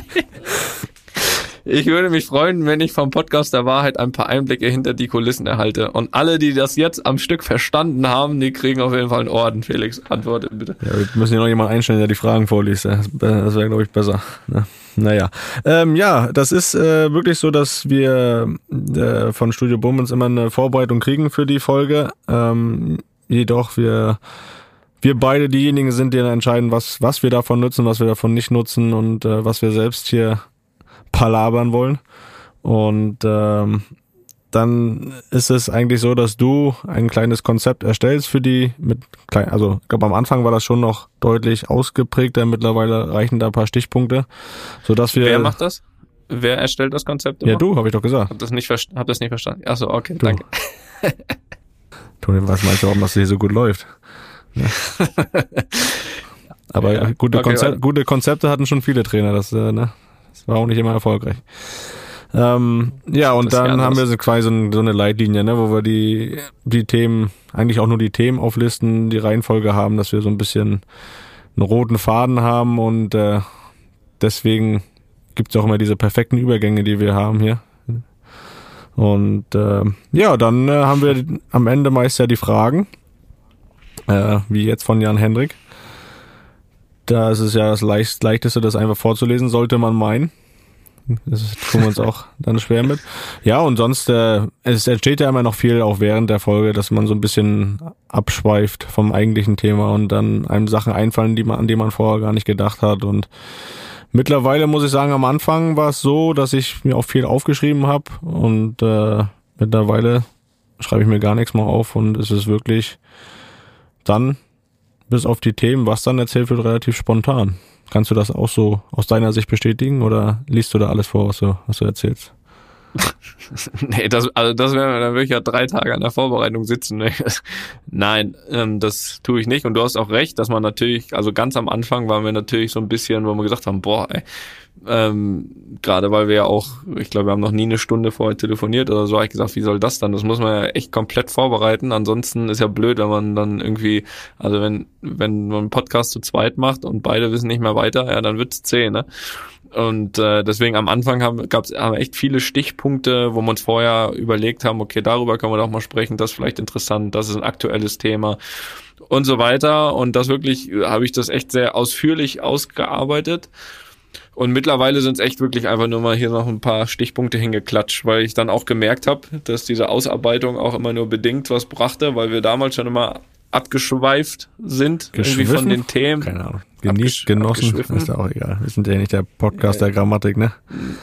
Ich würde mich freuen, wenn ich vom Podcast Der Wahrheit ein paar Einblicke hinter die Kulissen erhalte. Und alle, die das jetzt am Stück verstanden haben, die kriegen auf jeden Fall einen Orden. Felix, antworte bitte. Ja, wir müssen hier noch jemanden einstellen, der die Fragen vorliest. Das wäre, glaube ich, besser. Naja. Ja, das ist wirklich so, dass wir von Studio Bummens immer eine Vorbereitung kriegen für die Folge. Jedoch wir beide diejenigen sind, die dann entscheiden, was wir davon nutzen, was wir davon nicht nutzen, und was wir selbst hier palabern wollen. Und dann ist es eigentlich so, dass du ein kleines Konzept erstellst für die, also ich glaube am Anfang war das schon noch deutlich ausgeprägter, mittlerweile reichen da ein paar Stichpunkte, sodass wir... Wer macht das? Wer erstellt das Konzept immer? Ja, du, habe ich doch gesagt. Hab das nicht verstanden. Achso, okay, du. Danke. Toni, was meinst du, warum das hier so gut läuft? Ja. Aber Ja, gute okay, gute Konzepte hatten schon viele Trainer, das war auch nicht immer erfolgreich. Ja, und Das dann ja haben wir so quasi so eine Leitlinie, ne, wo wir die Themen, eigentlich auch nur die Themen auflisten, die Reihenfolge haben, dass wir so ein bisschen einen roten Faden haben und deswegen gibt's auch immer diese perfekten Übergänge, die wir haben hier. Und ja, dann haben wir am Ende meist ja die Fragen, wie jetzt von Jan Hendrik. Da ist es ja das Leichteste, das einfach vorzulesen, sollte man meinen. Das tun wir uns auch dann schwer mit. Ja, und sonst, es entsteht ja immer noch viel auch während der Folge, dass man so ein bisschen abschweift vom eigentlichen Thema und dann einem Sachen einfallen, an die man vorher gar nicht gedacht hat. Und mittlerweile muss ich sagen, am Anfang war es so, dass ich mir auch viel aufgeschrieben habe und mittlerweile schreibe ich mir gar nichts mehr auf und es ist wirklich dann, bis auf die Themen, was dann erzählt wird, relativ spontan. Kannst du das auch so aus deiner Sicht bestätigen oder liest du da alles vor, was du erzählst? Nee, das wäre, dann würde ich ja 3 Tage an der Vorbereitung sitzen. Ne? Nein, das tue ich nicht. Und du hast auch recht, dass man natürlich, also ganz am Anfang waren wir natürlich so ein bisschen, wo wir gesagt haben, gerade weil wir ja auch, ich glaube, wir haben noch nie eine Stunde vorher telefoniert oder so, habe ich gesagt, wie soll das dann? Das muss man ja echt komplett vorbereiten. Ansonsten ist ja blöd, wenn man dann irgendwie, also wenn man einen Podcast zu zweit macht und beide wissen nicht mehr weiter, ja, dann wird's zäh, ne? Und deswegen am Anfang haben wir echt viele Stichpunkte, wo wir uns vorher überlegt haben, okay, darüber können wir doch mal sprechen, das ist vielleicht interessant, das ist ein aktuelles Thema und so weiter. Und das wirklich, habe ich das echt sehr ausführlich ausgearbeitet. Und mittlerweile sind es echt wirklich einfach nur mal hier noch ein paar Stichpunkte hingeklatscht, weil ich dann auch gemerkt habe, dass diese Ausarbeitung auch immer nur bedingt was brachte, weil wir damals schon immer abgeschweift sind irgendwie von den Themen. Keine Ahnung. Genießt, genossen, ist ja auch egal. Wir sind ja nicht der Podcast der Grammatik, ne?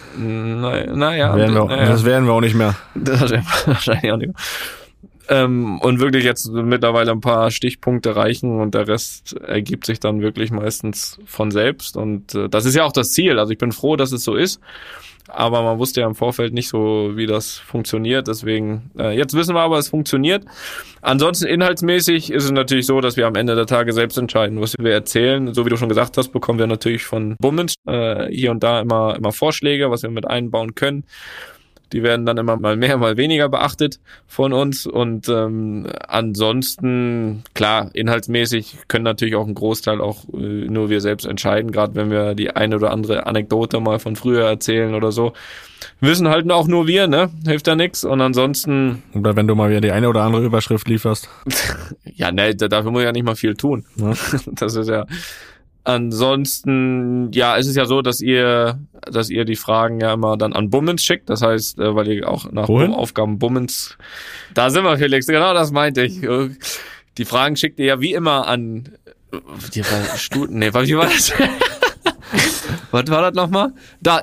Naja. Das werden wir auch nicht mehr. Das werden wir wahrscheinlich auch nicht mehr. Und wirklich jetzt mittlerweile ein paar Stichpunkte reichen und der Rest ergibt sich dann wirklich meistens von selbst und das ist ja auch das Ziel. Also ich bin froh, dass es so ist, aber man wusste ja im Vorfeld nicht so, wie das funktioniert. Deswegen, jetzt wissen wir aber, es funktioniert. Ansonsten inhaltsmäßig ist es natürlich so, dass wir am Ende der Tage selbst entscheiden, was wir erzählen. So wie du schon gesagt hast, bekommen wir natürlich von Bummens hier und da immer Vorschläge, was wir mit einbauen können. Die werden dann immer mal mehr, mal weniger beachtet von uns und ansonsten, klar, inhaltsmäßig können natürlich auch einen Großteil auch nur wir selbst entscheiden, gerade wenn wir die eine oder andere Anekdote mal von früher erzählen oder so. Wissen halt auch nur wir, ne? Hilft ja nichts und ansonsten... Oder wenn du mal wieder die eine oder andere Überschrift lieferst. Ja, ne, dafür muss ich ja nicht mal viel tun. Ja. Das ist ja... Ansonsten, ja, es ist ja so, dass ihr die Fragen ja immer dann an Bummens schickt. Das heißt, weil ihr auch nach Aufgaben Bummens, da sind wir, Felix, genau das meinte ich. Die Fragen schickt ihr ja wie immer an, wie war das? Was war das nochmal? Da,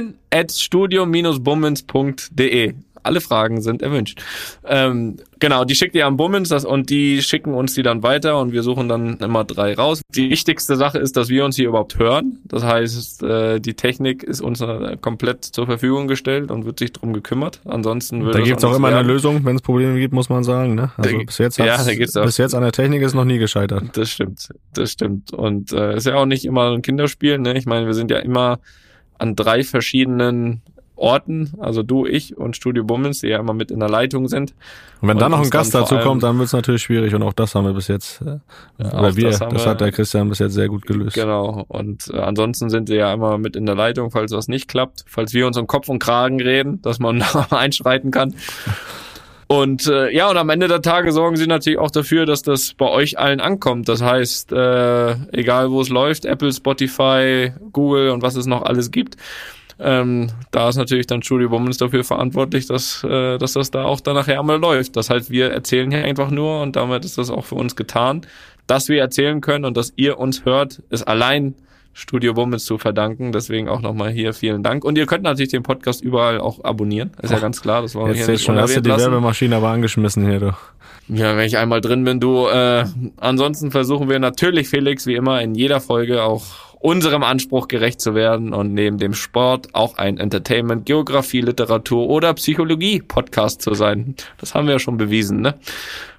luppen@studio-bummens.de. Alle Fragen sind erwünscht. Genau, die schickt ihr an Bummens und die schicken uns die dann weiter und wir suchen dann immer 3 raus. Die wichtigste Sache ist, dass wir uns hier überhaupt hören. Das heißt, die Technik ist uns komplett zur Verfügung gestellt und wird sich drum gekümmert. Ansonsten würde da gibt's auch immer eine Lösung, wenn es Probleme gibt, muss man sagen. Ne? Also bis jetzt an der Technik ist noch nie gescheitert. Das stimmt. Und ist ja auch nicht immer ein Kinderspiel. Ne? Ich meine, wir sind ja immer an 3 verschiedenen Orten, also du, ich und Studio Bummens, die ja immer mit in der Leitung sind. Und wenn dann noch ein Gast dazu kommt, dann wird es natürlich schwierig und auch das haben wir bis jetzt, das hat der Christian bis jetzt sehr gut gelöst. Genau, und ansonsten sind sie ja immer mit in der Leitung, falls was nicht klappt, falls wir uns um Kopf und Kragen reden, dass man einschreiten kann. Und und am Ende der Tage sorgen sie natürlich auch dafür, dass das bei euch allen ankommt. Das heißt, egal wo es läuft, Apple, Spotify, Google und was es noch alles gibt, da ist natürlich dann Studio Bummens dafür verantwortlich, dass das da auch dann nachher einmal läuft. Das heißt, wir erzählen hier einfach nur und damit ist das auch für uns getan. Dass wir erzählen können und dass ihr uns hört, ist allein Studio Bummens zu verdanken. Deswegen auch nochmal hier vielen Dank. Und ihr könnt natürlich den Podcast überall auch abonnieren. Ist ja ganz klar. Das war jetzt hier nicht schon. Hast du die Werbemaschine aber angeschmissen hier, du. Ja, wenn ich einmal drin bin, du. Ansonsten versuchen wir natürlich, Felix, wie immer in jeder Folge auch unserem Anspruch gerecht zu werden und neben dem Sport auch ein Entertainment, Geografie, Literatur oder Psychologie-Podcast zu sein. Das haben wir ja schon bewiesen, ne?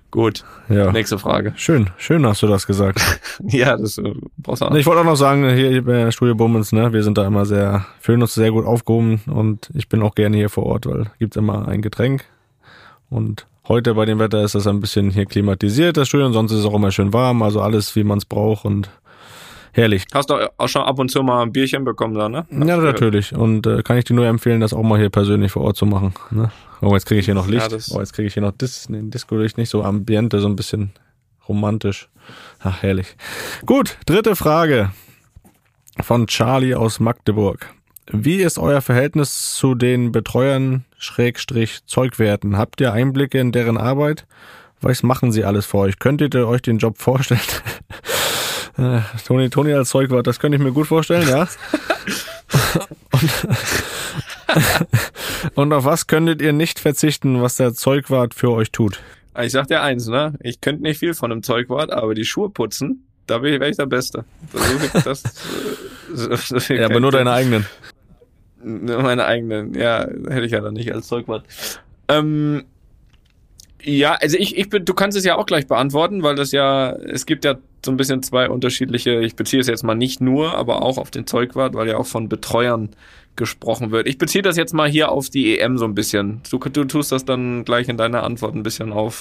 Gut, Ja. nächste Frage. Schön hast du das gesagt. Ja, das brauchst du auch. Ich wollte auch noch sagen, hier bei Studio Bummens, ne, wir sind da immer fühlen uns sehr gut aufgehoben und ich bin auch gerne hier vor Ort, weil gibt's immer ein Getränk und heute bei dem Wetter ist das ein bisschen hier klimatisiert, das Studio, und sonst ist es auch immer schön warm, also alles, wie man es braucht und herrlich. Hast du auch schon ab und zu mal ein Bierchen bekommen da, ne? Ja, natürlich. Und kann ich dir nur empfehlen, das auch mal hier persönlich vor Ort zu machen. Ne? Oh, jetzt kriege ich hier noch Licht. Ja, Jetzt kriege ich hier noch Disco-Licht, nicht so Ambiente, so ein bisschen romantisch. Ach, herrlich. Gut, 3. Frage von Charlie aus Magdeburg. Wie ist euer Verhältnis zu den Betreuern / Zeugwerten? Habt ihr Einblicke in deren Arbeit? Was machen sie alles für euch? Könntet ihr euch den Job vorstellen? Toni als Zeugwart, das könnte ich mir gut vorstellen, ja. Und auf was könntet ihr nicht verzichten, was der Zeugwart für euch tut? Ich sag dir eins, ne? Ich könnte nicht viel von einem Zeugwart, aber die Schuhe putzen, da wäre ich der Beste. Ja, aber nur deine eigenen. Nur meine eigenen, ja, hätte ich ja dann nicht als Zeugwart. Ja, also du kannst es ja auch gleich beantworten, weil es gibt ja so ein bisschen zwei unterschiedliche, ich beziehe es jetzt mal nicht nur, aber auch auf den Zeugwart, weil ja auch von Betreuern gesprochen wird. Ich beziehe das jetzt mal hier auf die EM so ein bisschen. Du tust das dann gleich in deiner Antwort ein bisschen auf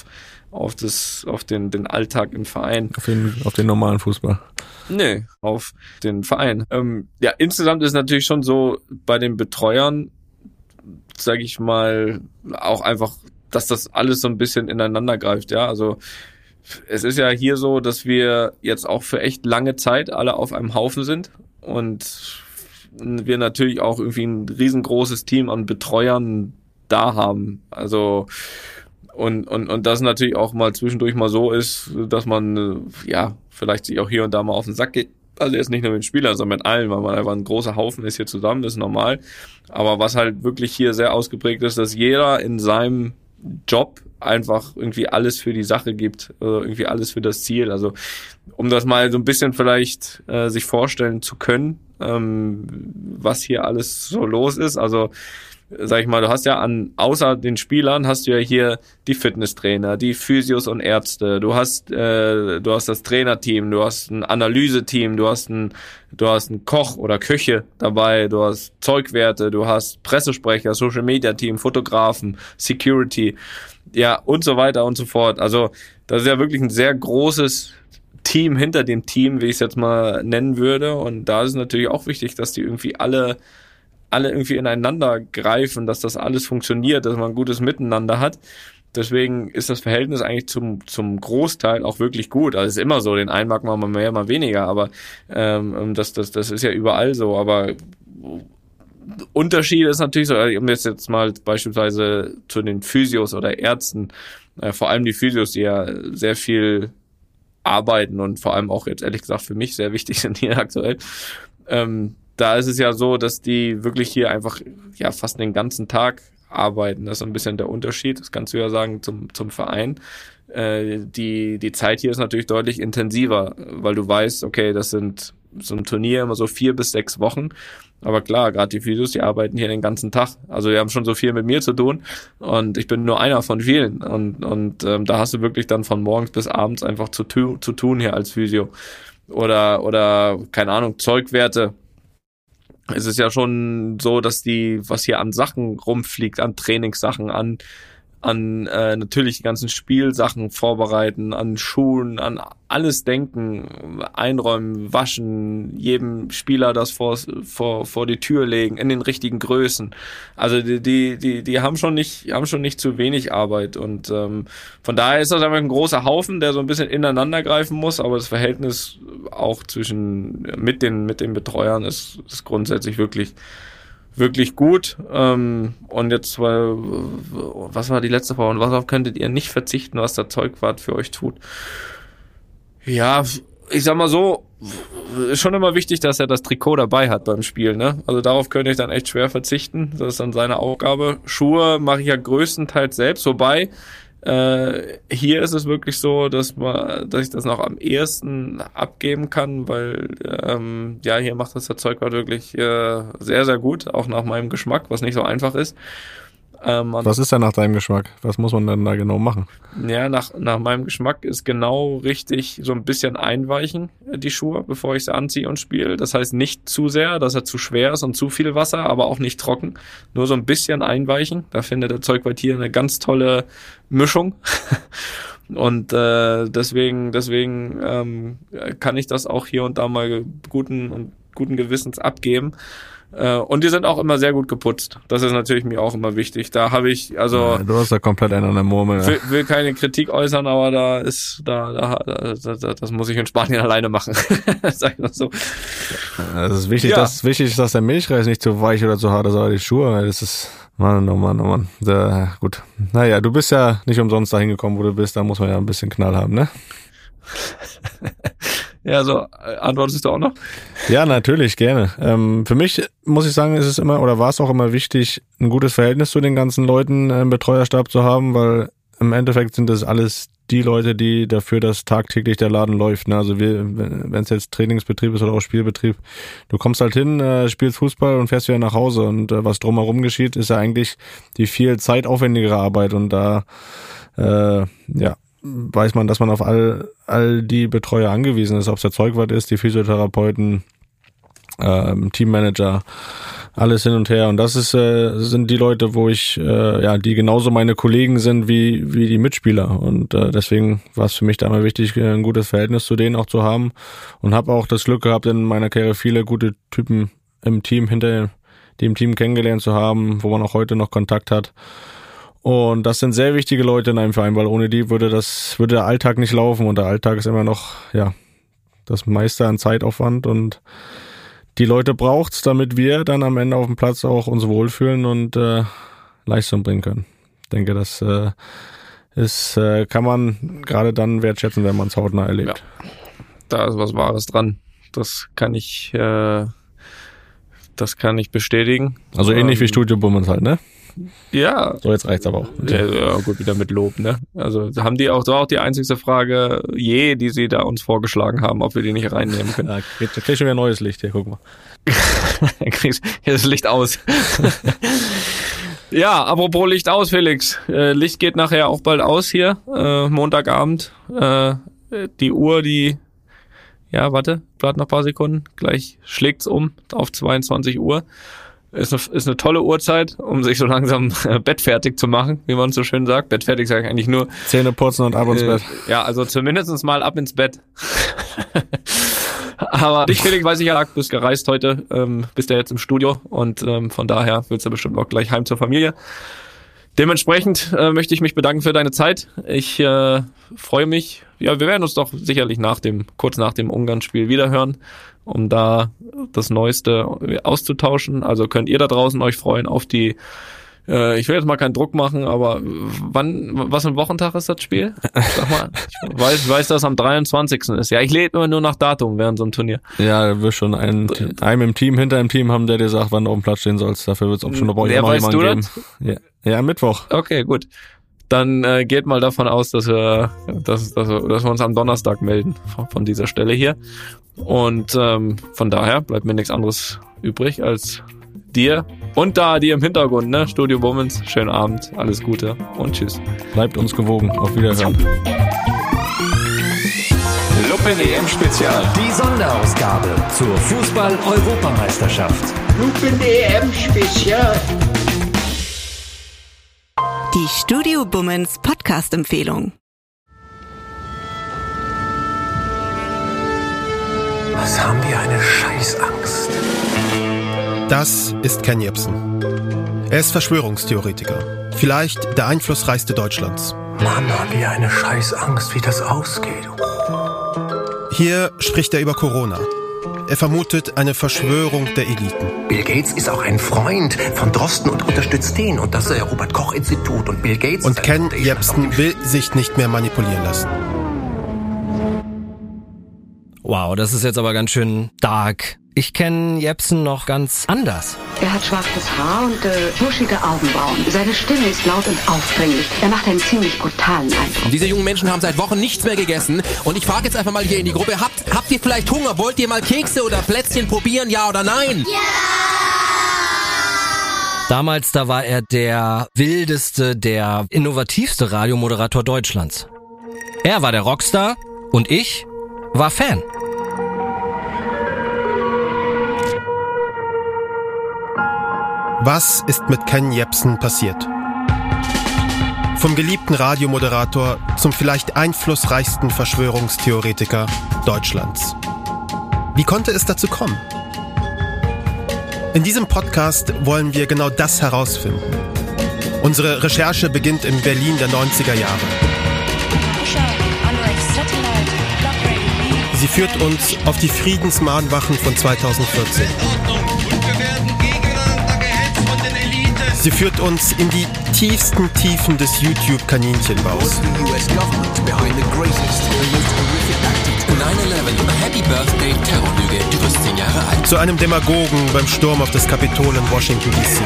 den Alltag im Verein. Auf den normalen Fußball. Nee, auf den Verein. Ja, insgesamt ist es natürlich schon so, bei den Betreuern, sage ich mal, auch einfach, dass das alles so ein bisschen ineinander greift, ja, also es ist ja hier so, dass wir jetzt auch für echt lange Zeit alle auf einem Haufen sind und wir natürlich auch irgendwie ein riesengroßes Team an Betreuern da haben, also und das natürlich auch mal zwischendurch mal so ist, dass man ja vielleicht sich auch hier und da mal auf den Sack geht. Also jetzt nicht nur mit den Spielern, sondern mit allen, weil man einfach ein großer Haufen ist hier zusammen, ist normal. Aber was halt wirklich hier sehr ausgeprägt ist, dass jeder in seinem Job einfach irgendwie alles für die Sache gibt, irgendwie alles für das Ziel. Also um das mal so ein bisschen vielleicht sich vorstellen zu können, was hier alles so los ist. Also sag ich mal, du hast ja außer den Spielern hast du ja hier die Fitnesstrainer, die Physios und Ärzte, du hast das Trainerteam, du hast ein Analyseteam, du hast einen Koch oder Köche dabei, du hast Zeugwerte, du hast Pressesprecher, Social Media Team, Fotografen, Security, ja, und so weiter und so fort. Also, das ist ja wirklich ein sehr großes Team hinter dem Team, wie ich es jetzt mal nennen würde, und da ist es natürlich auch wichtig, dass die irgendwie alle irgendwie ineinander greifen, dass das alles funktioniert, dass man ein gutes Miteinander hat. Deswegen ist das Verhältnis eigentlich zum Großteil auch wirklich gut. Also es ist immer so, den einen mag man mal mehr, mal weniger, aber das ist ja überall so. Aber Unterschied ist natürlich so, um jetzt mal beispielsweise zu den Physios oder Ärzten, vor allem die Physios, die ja sehr viel arbeiten und vor allem auch jetzt ehrlich gesagt für mich sehr wichtig sind hier aktuell, da ist es ja so, dass die wirklich hier einfach ja fast den ganzen Tag arbeiten. Das ist ein bisschen der Unterschied, das kannst du ja sagen, zum Verein. Die Zeit hier ist natürlich deutlich intensiver, weil du weißt, okay, das sind so ein Turnier immer so 4 bis 6 Wochen. Aber klar, gerade die Physios, die arbeiten hier den ganzen Tag. Also die haben schon so viel mit mir zu tun und ich bin nur einer von vielen. Und da hast du wirklich dann von morgens bis abends einfach zu tun hier als Physio. Oder keine Ahnung, Zeugwerte. Es ist ja schon so, dass was hier an Sachen rumfliegt, an Trainingssachen, an natürlich die ganzen Spielsachen vorbereiten, an Schuhen, an alles denken, einräumen, waschen, jedem Spieler das vor die Tür legen, in den richtigen Größen. Also die haben schon nicht zu wenig Arbeit und von daher ist das einfach ein großer Haufen, der so ein bisschen ineinander greifen muss, aber das Verhältnis auch mit den Betreuern ist grundsätzlich wirklich gut. Und jetzt, was war die letzte Frage? Und worauf könntet ihr nicht verzichten, was der Zeugwart für euch tut? Ja, ich sag mal so, ist schon immer wichtig, dass er das Trikot dabei hat beim Spiel, ne? Also darauf könnte ich dann echt schwer verzichten. Das ist dann seine Aufgabe. Schuhe mache ich ja größtenteils selbst, wobei hier ist es wirklich so, dass ich das noch am ehesten abgeben kann, weil hier macht das der Zeugwart wirklich sehr, sehr gut, auch nach meinem Geschmack, was nicht so einfach ist. Was ist denn nach deinem Geschmack? Was muss man denn da genau machen? Ja, nach meinem Geschmack ist genau richtig so ein bisschen einweichen, die Schuhe, bevor ich sie anziehe und spiele. Das heißt nicht zu sehr, dass er zu schwer ist und zu viel Wasser, aber auch nicht trocken. Nur so ein bisschen einweichen. Da findet der Zeugwart hier eine ganz tolle Mischung. Und deswegen kann ich das auch hier und da mal guten Gewissens abgeben. Und die sind auch immer sehr gut geputzt. Das ist natürlich mir auch immer wichtig. Da habe ich, Ja, du hast da komplett einen an der Murmel. Will keine Kritik äußern, aber das muss ich in Spanien alleine machen. Sag ich mal so. Es ist wichtig, dass der Milchreis nicht zu weich oder zu hart ist, aber die Schuhe, das ist, Mann, oh Mann. Gut. Naja, du bist ja nicht umsonst dahin gekommen, wo du bist, da muss man ja ein bisschen Knall haben, ne? Ja, so, antwortest du auch noch? Ja, natürlich, gerne. Für mich, muss ich sagen, ist es immer, oder war es auch immer wichtig, ein gutes Verhältnis zu den ganzen Leuten im Betreuerstab zu haben, weil im Endeffekt sind das alles die Leute, die dafür, dass tagtäglich der Laden läuft. Ne? Also wenn es jetzt Trainingsbetrieb ist oder auch Spielbetrieb, du kommst halt hin, spielst Fußball und fährst wieder nach Hause und was drumherum geschieht, ist ja eigentlich die viel zeitaufwendigere Arbeit und da, weiß man, dass man auf all die Betreuer angewiesen ist, ob es der Zeugwart ist, die Physiotherapeuten, Teammanager, alles hin und her. Und das sind die Leute, wo ich, die genauso meine Kollegen sind wie die Mitspieler. Und deswegen war es für mich da immer wichtig, ein gutes Verhältnis zu denen auch zu haben. Und habe auch das Glück gehabt, in meiner Karriere viele gute Typen im Team, hinter dem Team kennengelernt zu haben, wo man auch heute noch Kontakt hat. Und das sind sehr wichtige Leute in einem Verein, weil ohne die würde der Alltag nicht laufen. Und der Alltag ist immer noch, das meiste an Zeitaufwand. Und die Leute braucht's, damit wir dann am Ende auf dem Platz auch uns wohlfühlen und Leistung bringen können. Ich denke, das kann man gerade dann wertschätzen, wenn man es hautnah erlebt. Ja, da ist was Wahres dran. Das kann ich bestätigen. Also ähnlich wie Studio Bummens halt, ne? Ja. So, jetzt reicht's aber auch. Ja, gut, wieder mit Lob, ne? Also das war auch die einzigste Frage die sie da uns vorgeschlagen haben, ob wir die nicht reinnehmen können. Ja, kriegst schon wieder neues Licht hier, guck mal. Kriegst hier das Licht aus. Ja, apropos Licht aus, Felix. Licht geht nachher auch bald aus hier, Montagabend. Die Uhr, warte, noch ein paar Sekunden. Gleich schlägt's um auf 22 Uhr. Ist eine tolle Uhrzeit, um sich so langsam bettfertig zu machen, wie man so schön sagt. Bettfertig sage ich eigentlich nur. Zähne putzen und ab ins Bett. Ja, also zumindest mal ab ins Bett. Aber dich, Felix, weiß ich ja, du bist gereist heute, bist ja jetzt im Studio und von daher willst du bestimmt auch gleich heim zur Familie. Dementsprechend möchte ich mich bedanken für deine Zeit. Ich freue mich. Ja, wir werden uns doch sicherlich kurz nach dem Ungarn-Spiel wiederhören, um da das Neueste auszutauschen. Also könnt ihr da draußen euch freuen auf die, ich will jetzt mal keinen Druck machen, aber was für ein Wochentag ist das Spiel? Sag mal, ich weiß, dass am 23. ist. Ja, ich lebe immer nur nach Datum während so einem Turnier. Ja, da wirst schon einen im Team, hinter einem Team haben, der dir sagt, wann du auf dem Platz stehen sollst. Dafür wird es auch schon noch jemanden geben. Ja, Mittwoch. Okay, gut. Dann geht mal davon aus, dass wir uns am Donnerstag melden von dieser Stelle hier. Und von daher bleibt mir nichts anderes übrig als dir und da dir im Hintergrund, ne? Studio Bummens, schönen Abend, alles Gute und tschüss. Bleibt uns gewogen, auf Wiederhören. Luppen EM Spezial, die Sonderausgabe zur Fußball-Europameisterschaft. Lupen EM Spezial. Die Studio Bummens Podcast-Empfehlung. Was haben wir eine Scheißangst? Das ist Ken Jebsen. Er ist Verschwörungstheoretiker. Vielleicht der einflussreichste Deutschlands. Mann, haben wir eine Scheißangst, wie das ausgeht. Hier spricht er über Corona. Er vermutet eine Verschwörung der Eliten. Bill Gates ist auch ein Freund von Drosten und unterstützt den und das Robert-Koch-Institut und Bill Gates. Und Ken Jebsen will sich nicht mehr manipulieren lassen. Wow, das ist jetzt aber ganz schön dark. Ich kenne Jebsen noch ganz anders. Er hat schwarzes Haar und buschige Augenbrauen. Seine Stimme ist laut und aufdringlich. Er macht einen ziemlich brutalen Eindruck. Diese jungen Menschen haben seit Wochen nichts mehr gegessen. Und ich frage jetzt einfach mal hier in die Gruppe, habt ihr vielleicht Hunger? Wollt ihr mal Kekse oder Plätzchen probieren, ja oder nein? Ja! Damals, da war er der wildeste, der innovativste Radiomoderator Deutschlands. Er war der Rockstar und ich war Fan. Was ist mit Ken Jebsen passiert? Vom geliebten Radiomoderator zum vielleicht einflussreichsten Verschwörungstheoretiker Deutschlands. Wie konnte es dazu kommen? In diesem Podcast wollen wir genau das herausfinden. Unsere Recherche beginnt in Berlin der 90er Jahre. Sie führt uns auf die Friedensmahnwachen von 2014. Sie führt uns in die tiefsten Tiefen des YouTube-Kaninchenbaus. Zu einem Demagogen beim Sturm auf das Kapitol in Washington D.C.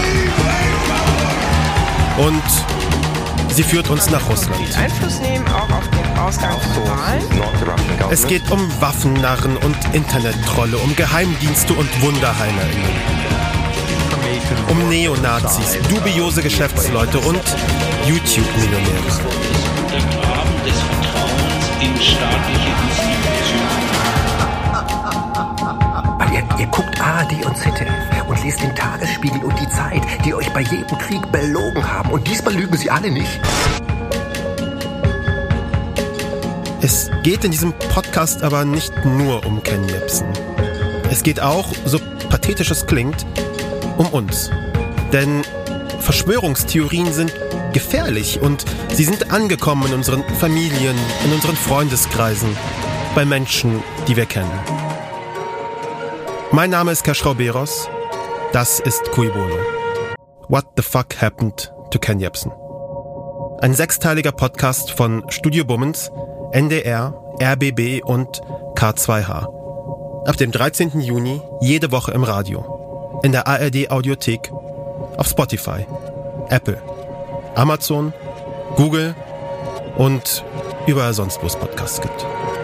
Und sie führt uns nach Russland. Einfluss nehmen auch auf den Ausgang der Wahlen. Es geht um Waffennarren und Internettrolle, um Geheimdienste und WunderheilerInnen. Um Neonazis, dubiose Geschäftsleute und YouTube-Millionäre. Der Graben des Vertrauens in staatliche Institutionen. Weil ihr guckt ARD und ZDF und lest den Tagesspiegel und die Zeit, die euch bei jedem Krieg belogen haben. Und diesmal lügen sie alle nicht. Es geht in diesem Podcast aber nicht nur um Ken Jebsen. Es geht auch, so pathetisch es klingt, um uns. Denn Verschwörungstheorien sind gefährlich und sie sind angekommen in unseren Familien, in unseren Freundeskreisen, bei Menschen, die wir kennen. Mein Name ist Kaschrau-Beros. Das ist Cui Bono. What the fuck happened to Ken Jebsen? Ein 6-teiliger Podcast von Studio Bummens, NDR, RBB und K2H. Ab dem 13. Juni jede Woche im Radio. In der ARD Audiothek, auf Spotify, Apple, Amazon, Google und überall sonst, wo es Podcasts gibt.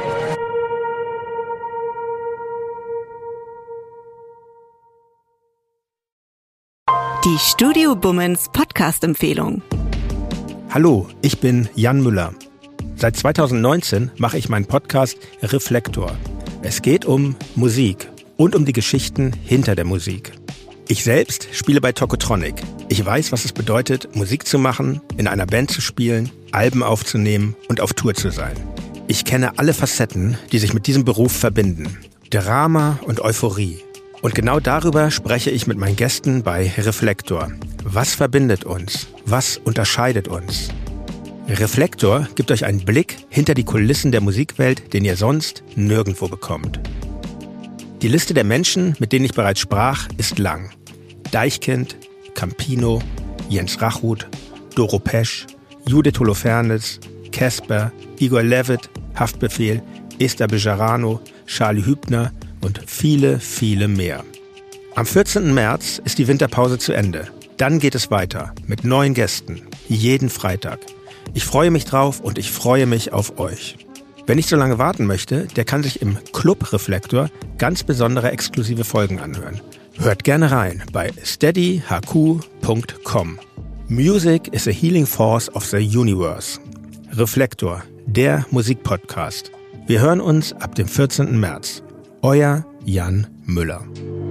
Die Studio Bummens Podcast-Empfehlung. Hallo, ich bin Jan Müller. Seit 2019 mache ich meinen Podcast Reflektor. Es geht um Musik und um die Geschichten hinter der Musik. Ich selbst spiele bei Tokotronic. Ich weiß, was es bedeutet, Musik zu machen, in einer Band zu spielen, Alben aufzunehmen und auf Tour zu sein. Ich kenne alle Facetten, die sich mit diesem Beruf verbinden. Drama und Euphorie. Und genau darüber spreche ich mit meinen Gästen bei Reflektor. Was verbindet uns? Was unterscheidet uns? Reflektor gibt euch einen Blick hinter die Kulissen der Musikwelt, den ihr sonst nirgendwo bekommt. Die Liste der Menschen, mit denen ich bereits sprach, ist lang. Deichkind, Campino, Jens Rachut, Doro Pesch, Judith Holofernes, Casper, Igor Levit, Haftbefehl, Esther Bejarano, Charlie Hübner und viele, viele mehr. Am 14. März ist die Winterpause zu Ende. Dann geht es weiter mit neuen Gästen, jeden Freitag. Ich freue mich drauf und ich freue mich auf euch. Wer nicht so lange warten möchte, der kann sich im Club Reflektor ganz besondere exklusive Folgen anhören. Hört gerne rein bei steadyhq.com. Music is a healing force of the universe. Reflektor, der Musikpodcast. Wir hören uns ab dem 14. März. Euer Jan Müller.